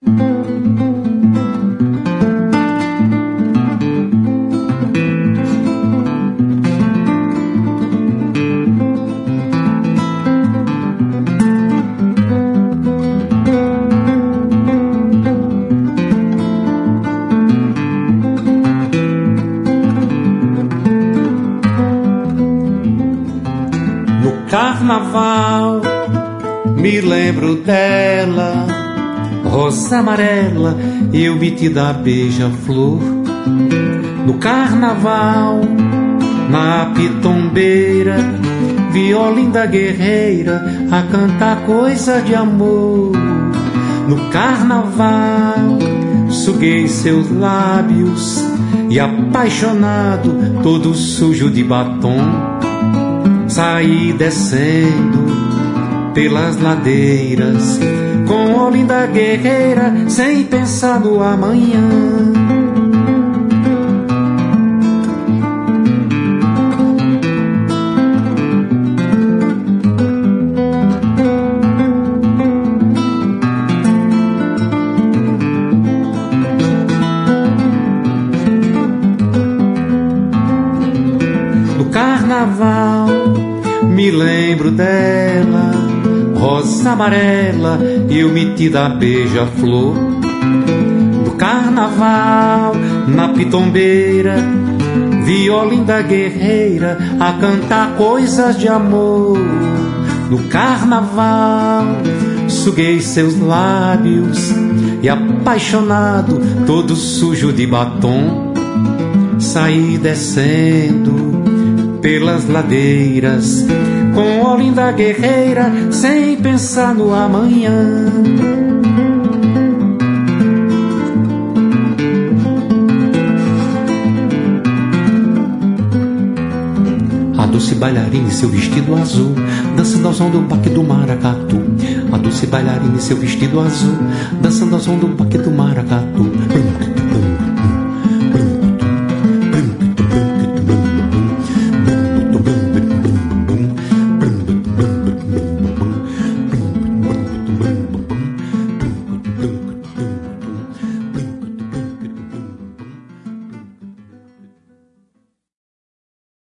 Carnaval, me lembro dela, rosa amarela e o metida beija-flor. No carnaval, na pitombeira, vi Olinda guerreira a cantar coisa de amor. No carnaval, suguei seus lábios e apaixonado, todo sujo de batom, saí descendo pelas ladeiras com Olinda guerreira, sem pensar no amanhã. No carnaval, me lembro dela, rosa amarela e o metida beija-flor. Do carnaval, na pitombeira, vi Olinda guerreira a cantar coisas de amor. No carnaval, suguei seus lábios e apaixonado, todo sujo de batom, saí descendo pelas ladeiras com Olinda guerreira, sem pensar no amanhã. A doce bailarina e seu vestido azul, dançando ao som do baque do maracatu. A doce bailarina e seu vestido azul, dançando ao som do baque do maracatu.